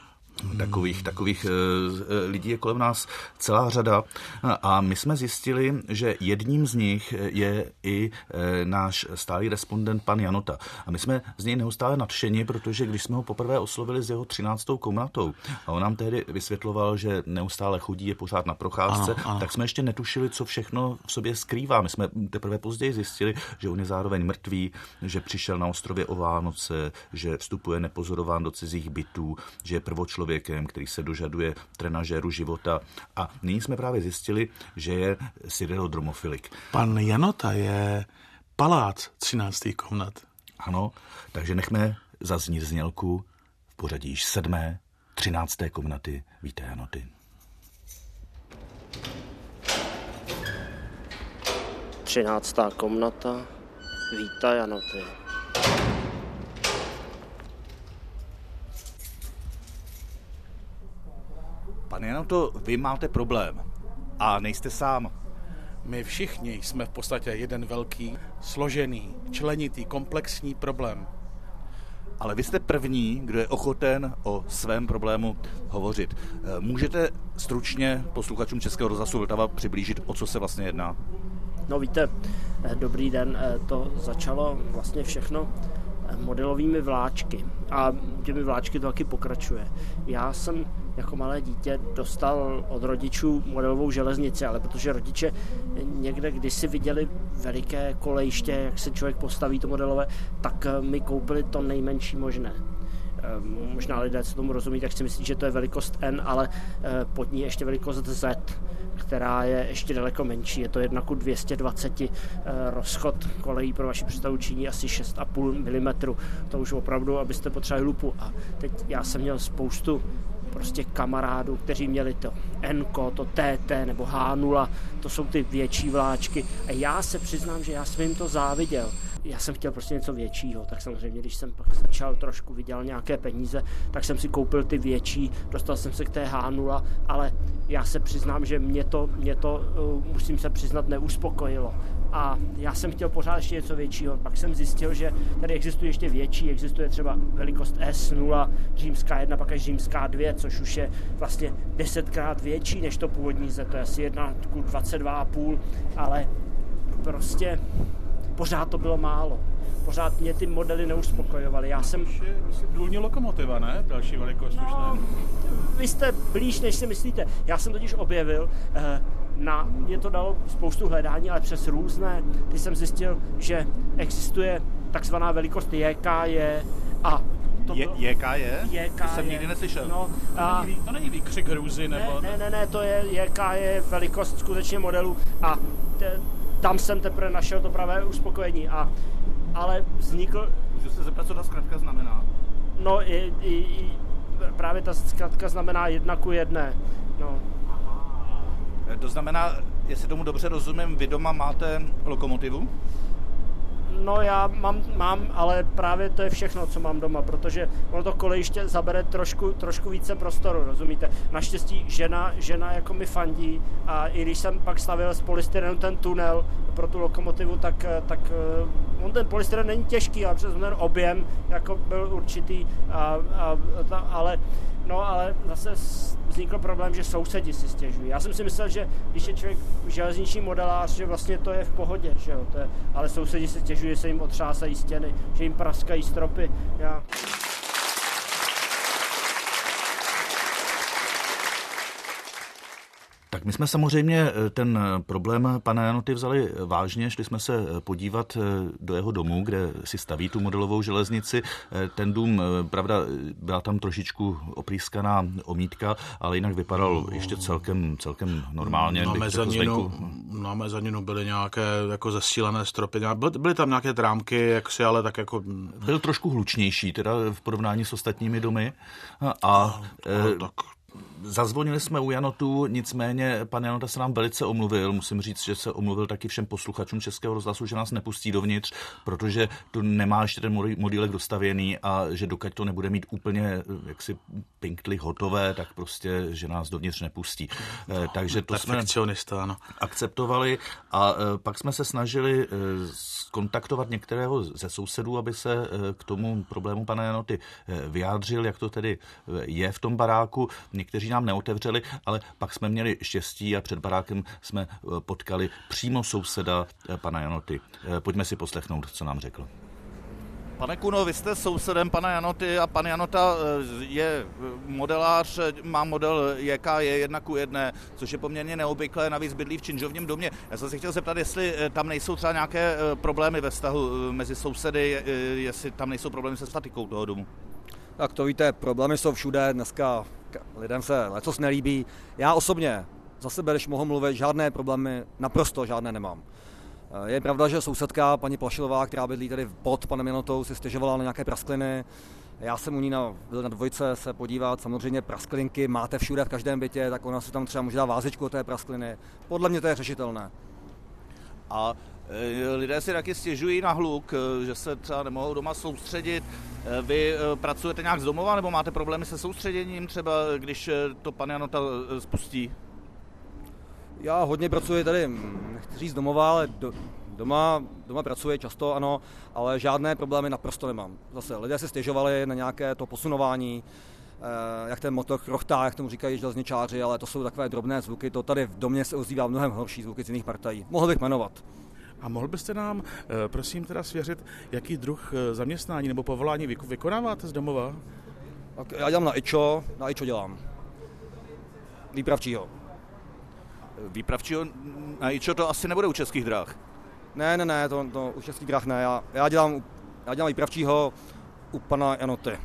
takových lidí je kolem nás celá řada a my jsme zjistili, že jedním z nich je i náš stálý respondent pan Janota. A my jsme z něj neustále nadšeni, protože když jsme ho poprvé oslovili s jeho 13. komnatou a on nám tehdy vysvětloval, že neustále chodí, je pořád na procházce, ano. Tak jsme ještě netušili, co všechno v sobě skrývá. My jsme teprve později zjistili, že on je zároveň mrtvý, že přišel na ostrově o Vánoce, že vstupuje nepozorován do cizích bytů, že je prvočlověkem, který se dožaduje trenažéru života. A nyní jsme právě zjistili, že je siderodromofilik. Pan Janota je palác 13. komnat. Ano, takže nechme zaznít znělku v pořadí již 7. 13. komnaty Víta Janoty. 13. komnata Víta Janoty. Pane Janoto, vy máte problém a nejste sám. My všichni jsme v podstatě jeden velký, složený, členitý, komplexní problém. Ale vy jste první, kdo je ochoten o svém problému hovořit. Můžete stručně posluchačům Českého rozhlasu Vltava přiblížit, o co se vlastně jedná? No víte, dobrý den, to začalo vlastně všechno modelovými vláčky a těmi vláčky to taky pokračuje. Já jsem jako malé dítě dostal od rodičů modelovou železnici, ale protože rodiče někde kdysi viděli veliké kolejiště, jak se člověk postaví to modelové, tak mi koupili to nejmenší možné. Možná lidé, co tomu rozumí, tak si myslí, že to je velikost N, ale pod ní ještě velikost Z, která je ještě daleko menší. Je to 1:220, rozchod kolejí pro vaši představu činí asi 6,5 mm. To už opravdu, abyste potřebovali lupu. A teď já jsem měl spoustu prostě kamarádů, kteří měli to N-ko, to TT nebo H0, to jsou ty větší vláčky. A já se přiznám, že já jsem jim to záviděl. Já jsem chtěl prostě něco většího, tak samozřejmě, když jsem pak začal trošku, vydělal nějaké peníze, tak jsem si koupil ty větší, dostal jsem se k té H0, ale já se přiznám, že mě to musím se přiznat, neuspokojilo. A já jsem chtěl pořád ještě něco většího. Pak jsem zjistil, že tady existuje ještě větší, existuje třeba velikost S0, římská 1, pak až římská 2, což už je vlastně 10krát větší než to původní Z, to je asi 1:22,5, ale prostě pořád to bylo málo. Pořád mě ty modely neuspokojovaly. Já jsem... Důlní lokomotiva, ne? Další velikost už ne. Vy jste blíž, než si myslíte. Já jsem totiž objevil, mě to dalo spoustu hledání, ale přes různé, ty jsem zjistil, že existuje takzvaná velikost JKJ a JKJ? To jsem nikdy neslyšel. No, to není výkřik hrůzy, nebo... Ne, to je JKJ velikost skutečně modelu a tam jsem teprve našel to pravé uspokojení, ale vznikl... Můžu se zeptat, co ta zkratka znamená? No, právě ta zkratka znamená 1:1. No. To znamená, jestli tomu dobře rozumím, vy doma máte lokomotivu? No já mám, ale právě to je všechno, co mám doma, protože ono to kolejiště zabere trošku více prostoru, rozumíte? Naštěstí žena jako mi fandí a i když jsem pak stavil z polystyrenu ten tunel pro tu lokomotivu, tak on ten polystyren není těžký, ale přes ten objem jako byl určitý, ale zase vznikl problém, že sousedi si stěžují. Já jsem si myslel, že když je člověk železniční modelář, že vlastně to je v pohodě, že jo? Ale sousedi si stěžují, že se jim otřásají stěny, že jim praskají stropy. Tak my jsme samozřejmě ten problém pana Janoty vzali vážně, šli jsme se podívat do jeho domu, kde si staví tu modelovou železnici. Ten dům, pravda, byla tam trošičku oprýskaná omítka, ale jinak vypadal ještě celkem normálně. Na mezaninu byly nějaké jako zesílené stropy, byly tam nějaké trámky, ale tak jako... Byl trošku hlučnější, teda v porovnání s ostatními domy. Tak... Zazvonili jsme u Janotů, nicméně pan Janota se nám velice omluvil. Musím říct, že se omluvil taky všem posluchačům Českého rozhlasu, že nás nepustí dovnitř, protože tu nemá ještě ten modílek dostavěný a že dokud to nebude mít úplně jaksi pinktli hotové, tak prostě, že nás dovnitř nepustí. Takže to jsme akceptovali a pak jsme se snažili kontaktovat některého ze sousedů, aby se k tomu problému pana Janoty vyjádřil, jak to tedy je v tom baráku. Někteří nám neotevřeli, ale pak jsme měli štěstí a před barákem jsme potkali přímo souseda pana Janoty. Pojďme si poslechnout, co nám řekl. Pane Kuno, vy jste sousedem pana Janoty a pan Janota je modelář, má model JKJ 1:1, což je poměrně neobvyklé, navíc bydlí v činžovním domě. Já jsem se chtěl zeptat, jestli tam nejsou třeba nějaké problémy ve vztahu mezi sousedy, jestli tam nejsou problémy se statikou toho domu. Tak to víte, problémy jsou všude, dneska lidem se lecos nelíbí. Já osobně, za sebe, když mohu mluvit, žádné problémy, naprosto žádné nemám. Je pravda, že sousedka, paní Plašilová, která bydlí tady pod panem Janotou, si stěžovala na nějaké praskliny. Já jsem u ní byl na dvojce se podívat, samozřejmě prasklinky máte všude v každém bytě, tak ona si tam třeba může dát vázičku od té praskliny. Podle mě to je řešitelné. A lidé si taky stěžují na hluk, že se třeba nemohou doma soustředit. Vy pracujete nějak z domova nebo máte problémy se soustředěním, třeba když to pan Janota spustí? Já hodně pracuji tady, nechci říct domova, ale doma pracuji často, ano, ale žádné problémy naprosto nemám. Zase lidé si stěžovali na nějaké to posunování, jak ten motor chrochtá, jak tomu říkají železničáři, ale to jsou takové drobné zvuky, to tady v domě se ozývá mnohem horší zvuky z jiných partají. Mohl bych jmenovat. A mohl byste nám, prosím, teda svěřit, jaký druh zaměstnání nebo povolání vykonáváte z domova? Tak já dělám na IČO dělám. Výpravčího. Výpravčího na IČO to asi nebude u Českých drah. Ne, to u Českých drah ne. Já dělám výpravčího u pana Janoty.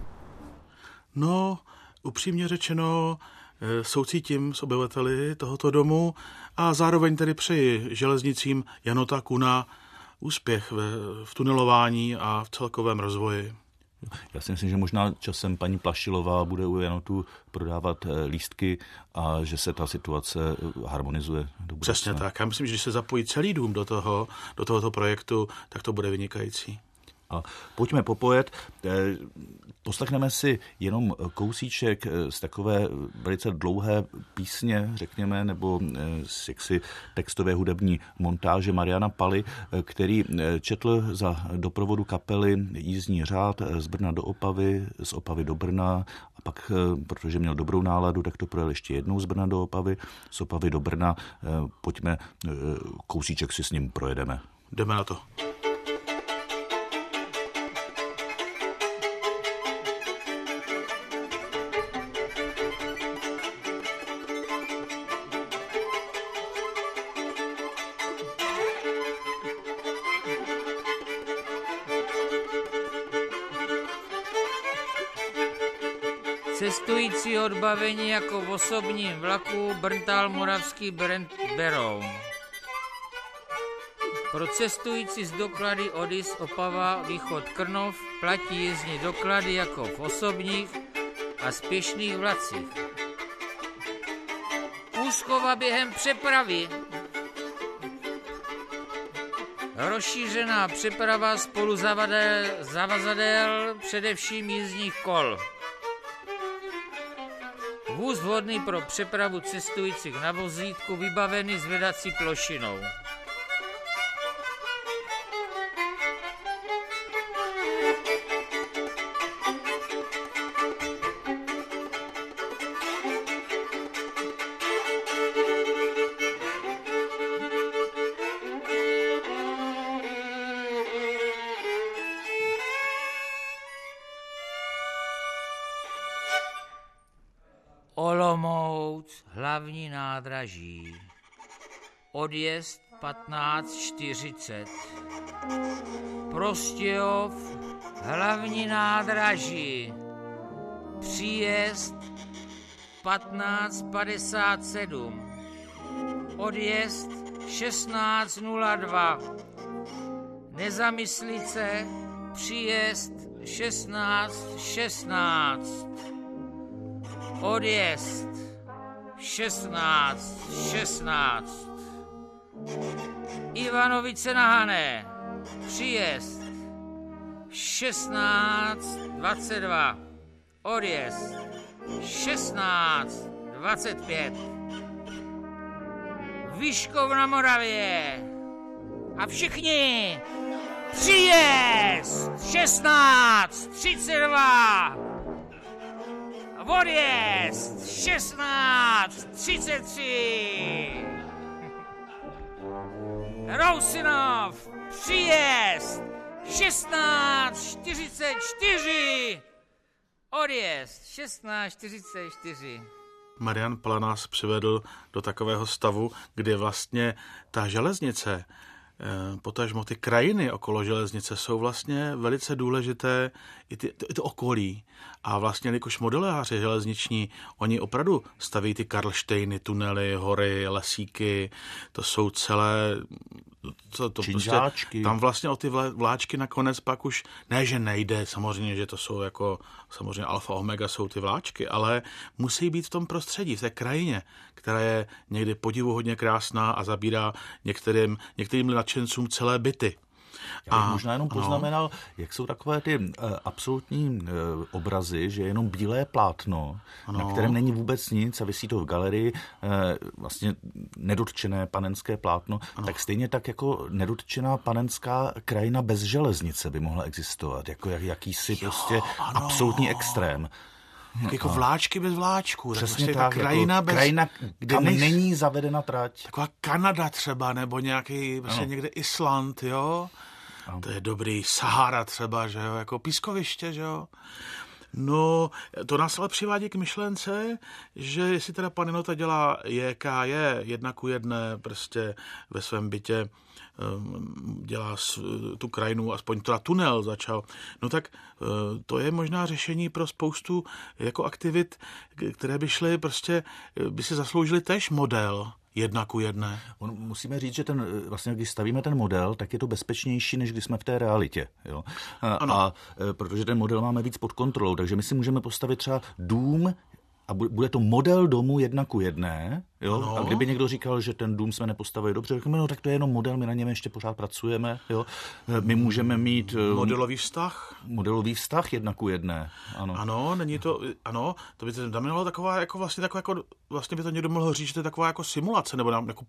No, upřímně řečeno, soucítím s obyvateli tohoto domu a zároveň tedy přeji železnicím Janota Kuna úspěch v tunelování a v celkovém rozvoji. Já si myslím, že možná časem paní Plašilová bude u Janotu prodávat lístky a že se ta situace harmonizuje do budoucna. Přesně tak. Já myslím, že když se zapojí celý dům do tohoto projektu, tak to bude vynikající. A pojďme popojet. Poslechneme si jenom kousíček z takové velice dlouhé písně, řekněme, nebo z jaksi textové hudební montáže Mariana Paly, který četl za doprovodu kapely jízdní řád z Brna do Opavy, z Opavy do Brna a pak, protože měl dobrou náladu, tak to projel ještě jednou z Brna do Opavy, z Opavy do Brna. Pojďme, kousíček si s ním projedeme. Jdeme na to. Cestující odbavení jako v osobním vlaku Brntál Moravský Beroun. Pro cestující z doklady Odis Opava Východ Krnov platí jízdní doklady jako v osobních a spěšných vlacích. Úschova během přepravy. Rozšířená přeprava spolu zavazadel především jízdních kol. Vůz vhodný pro přepravu cestujících na vozítku vybavený zvedací plošinou. Olomouc, hlavní nádraží. Odjezd 15:40. Prostějov, hlavní nádraží. Příjezd 15:57. Odjezd 16:02. Nezamyslice, příjezd 16:16. Odjezd 16:16. Ivanovice na Hané. Příjezd 16:22. Odjezd 16:25. Vyškov na Moravě. A všichni příjezd 16:32. Odjezd 16:33. Rousinov, příjezd 16:44. Odjezd 16:44. Marian Pala nás přivedl do takového stavu, kdy vlastně ta železnice, potažmo ty krajiny okolo železnice jsou vlastně velice důležité, i to okolí. A vlastně, jelikož modeláři železniční, oni opravdu staví ty Karlštejny, tunely, hory, lesíky, to jsou celé... prostě, tam vlastně o ty vláčky nakonec pak už, ne, že nejde, samozřejmě, že to jsou jako, samozřejmě alfa omega jsou ty vláčky, ale musí být v tom prostředí, v té krajině, která je někdy podivuhodně krásná a zabírá některým nadšencům celé byty. Já bych možná jenom poznamenal, jak jsou takové ty absolutní obrazy, že je jenom bílé plátno, na kterém není vůbec nic a visí to v galerii, vlastně nedotčené panenské plátno, tak stejně tak jako nedotčená panenská krajina bez železnice by mohla existovat, jako jakýsi prostě absolutní extrém. Jako vláčky bez vláčků. Přesně tak. Jako krajina, kde není zavedena trať. Taková Kanada třeba, nebo nějaký, prostě někde Island, jo? To je dobrý. Sahara třeba, že jo? Jako pískoviště, že jo? No, to nás ale přivádí k myšlence, že jestli teda pan Janota dělá JKJ 1:1 prostě ve svém bytě, dělá tu krajinu, aspoň teda tunel začal, no tak to je možná řešení pro spoustu jako aktivit, které by šly prostě, by si zasloužily též model, 1:1. Musíme říct, že vlastně, když stavíme ten model, tak je to bezpečnější, než když jsme v té realitě. Jo? A protože ten model máme víc pod kontrolou, takže my si můžeme postavit třeba dům a bude to model domu 1:1. Jo? A kdyby někdo říkal, že ten dům jsme nepostavili dobře, tak to je jenom model, my na něm ještě pořád pracujeme. Jo? My můžeme mít modelový vztah. Modelový vztah 1:1. Ano, není to, to by to znamenalo taková vlastně by to někdo mohl říct, že to je taková jako simulace, nebo jako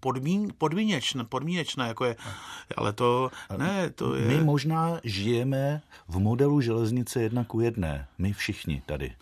podmínečné, jako je, ale to, ne, to je... My možná žijeme v modelu železnice 1:1, my všichni tady.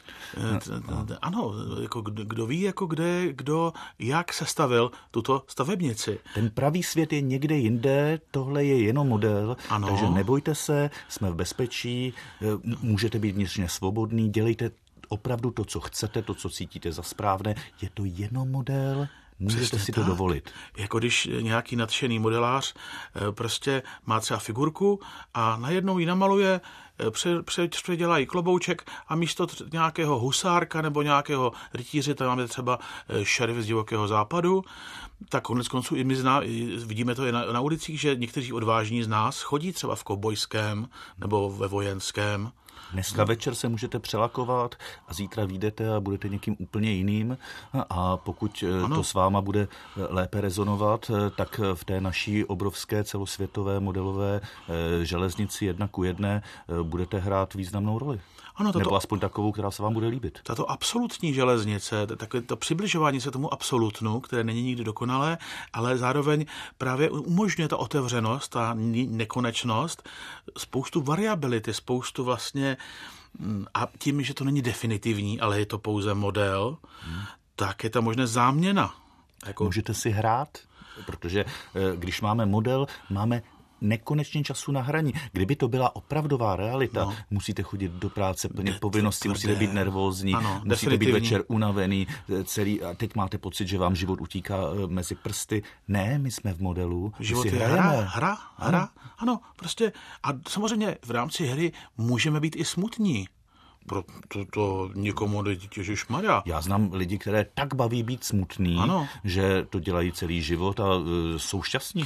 Ano, jako kdo ví, jako kdo jak sestavil tuto stavebnici. Ten pravý svět je někde jinde, tohle je jenom model, takže nebojte se, jsme v bezpečí, můžete být vnitřně svobodný, dělejte opravdu to, co chcete, to, co cítíte za správné, je to jenom model, můžete si to dovolit. Jako když nějaký nadšený modelář prostě má třeba figurku a najednou ji namaluje, předělají klobouček a místo nějakého husárka nebo nějakého rytíře, tam máme třeba šerif z divokého západu, tak konec konců i my vidíme to i na ulicích, že někteří odvážní z nás chodí třeba v kovbojském nebo ve vojenském. Dneska večer se můžete přelakovat a zítra vyjdete a budete někým úplně jiným a pokud to s váma bude lépe rezonovat, tak v té naší obrovské celosvětové modelové železnici 1:1 budete hrát významnou roli. Ano, nebo aspoň takovou, která se vám bude líbit. Tato absolutní železnice, to přibližování se tomu absolutnu, které není nikdy dokonalé, ale zároveň právě umožňuje ta otevřenost, ta nekonečnost, spoustu variability, spoustu vlastně, a tím, že to není definitivní, ale je to pouze model, tak je to možné záměna. Můžete si hrát, protože když máme model, máme nekonečně času na hraní. Kdyby to byla opravdová realita, musíte chodit do práce plně povinnosti, musíte být nervózní, musíte být večer unavený, a teď máte pocit, že vám život utíká mezi prsty. Ne, my jsme v modelu. Život je hra. Ano, prostě. A samozřejmě v rámci hry můžeme být i smutní. Proto to někomu ježišmarja. Já znám lidi, které tak baví být smutný, že to dělají celý život a jsou šťastní.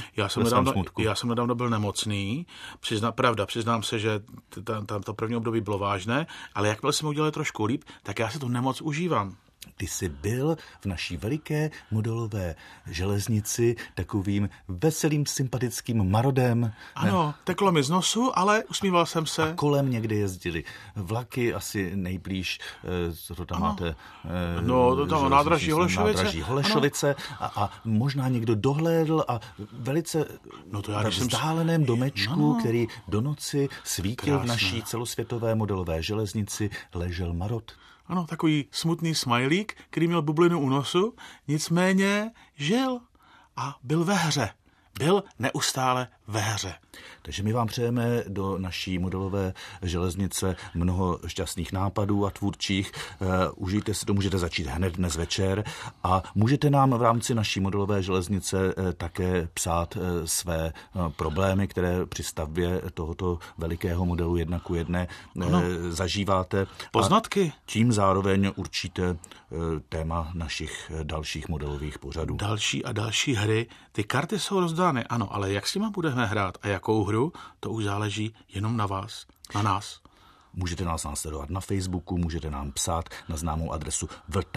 Já jsem nedávno byl nemocný. Přiznám se, že to první období bylo vážné, ale jakmile jsem udělal trošku líp, tak já si tu nemoc užívám. Ty jsi byl v naší veliké modelové železnici takovým veselým, sympatickým marodem. Ano, teklo mi z nosu, ale usmíval jsem se. A kolem někde jezdili vlaky, asi nejblíž, co to tam máte? Nádraží Holešovice. A možná někdo dohlédl a velice ve vzdáleném domečku, který do noci svítil v naší celosvětové modelové železnici, ležel marod. Ano, takový smutný smajlík, který měl bublinu u nosu, nicméně žil a byl ve hře. Byl neustále ve hře. Takže my vám přejeme do naší modelové železnice mnoho šťastných nápadů a tvůrčích. Užijte si to, můžete začít hned dnes večer a můžete nám v rámci naší modelové železnice také psát své problémy, které při stavbě tohoto velikého modelu 1:1 zažíváte. Poznatky. A tím zároveň určíte téma našich dalších modelových pořadů. Další a další hry. Ty karty jsou rozdány, ano, ale jak s nimi budeme hrát a jakou hru, to už záleží jenom na vás, na nás. Můžete nás následovat na Facebooku, můžete nám psát na známou adresu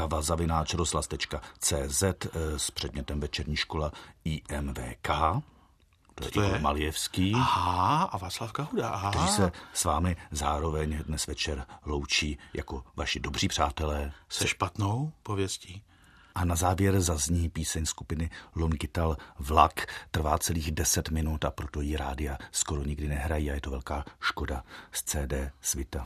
vltava@rozhlas.cz s předmětem Večerní škola IMVK. To je Malijevský. Aha, a Václav Kahuda. Kteří se s vámi zároveň dnes večer loučí jako vaši dobří přátelé. Se špatnou pověstí. A na závěr zazní píseň skupiny Longital Vlak. Trvá celých 10 minut a proto ji rádia skoro nikdy nehrají a je to velká škoda z CD Svita.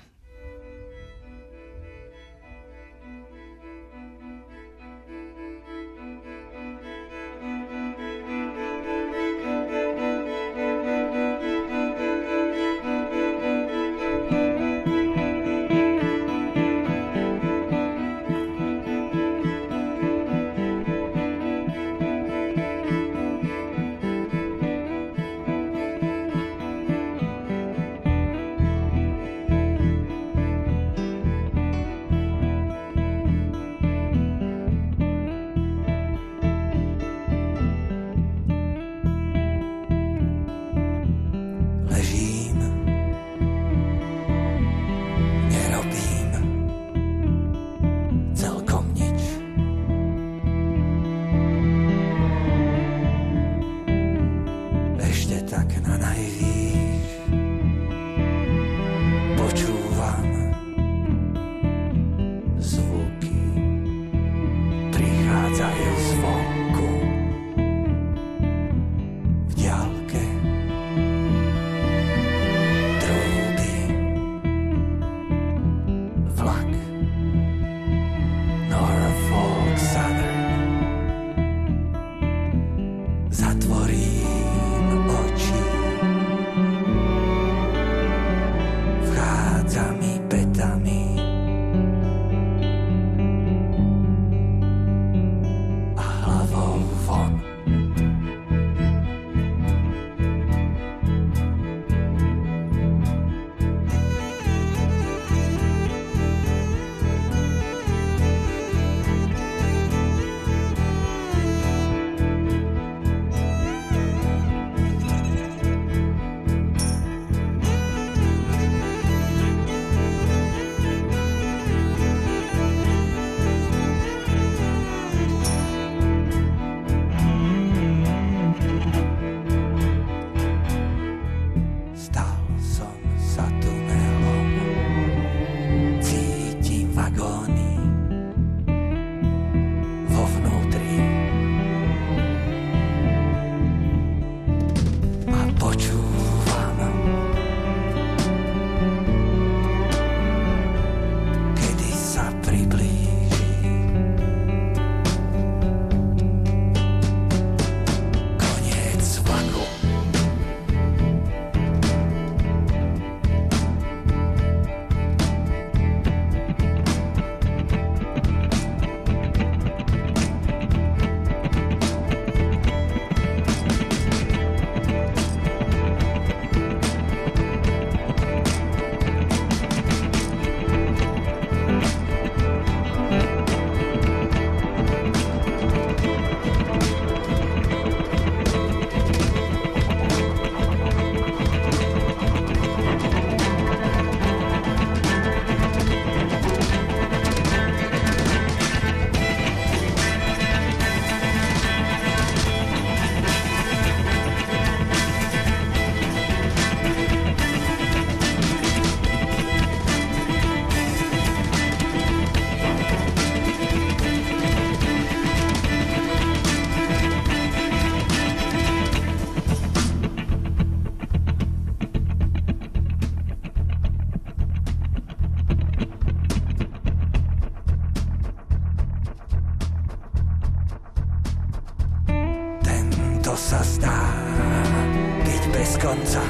konca.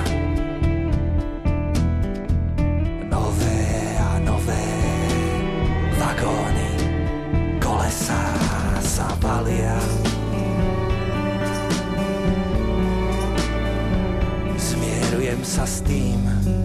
Nové a nové vagóny, kolesá sa valia. Zmierujem sa s tým,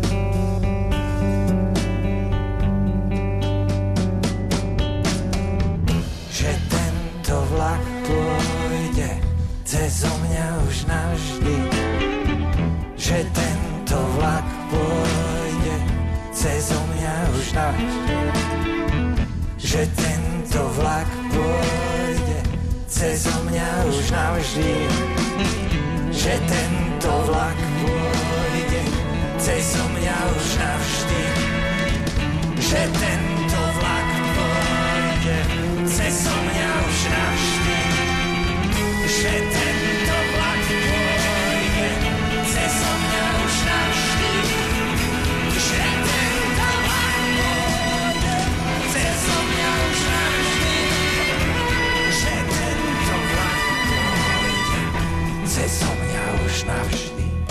že tento vlak pôjde cezo mňa už navždy. Že tento vlak pôjde cezo mňa už navždy. Že tento vlak pôjde cezo mňa už navždy. Že tento vlak pôjde cezo mňa už navždy. Že tento vlak pôjde cezo mňa už navždy. Že tento vlak pôjde cezo mňa už navždy. Že tento vlak pôjde cezo mňa už navždy. Že tento vlak pôjde cezo mňa už navždy.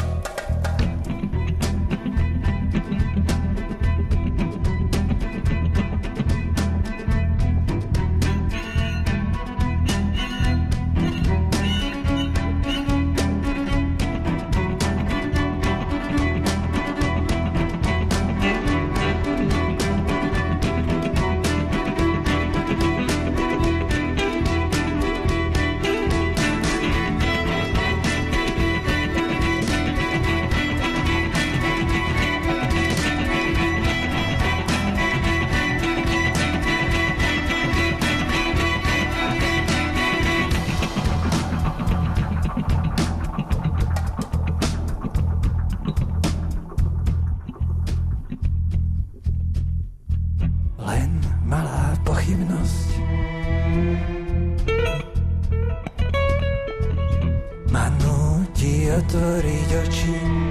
Otvoriť oči,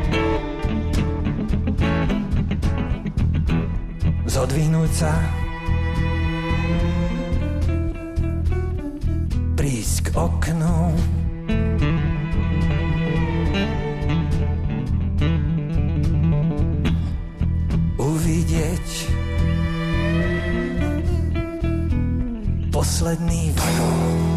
zodvinúť sa, prísť k oknu, uvidieť posledný vagón.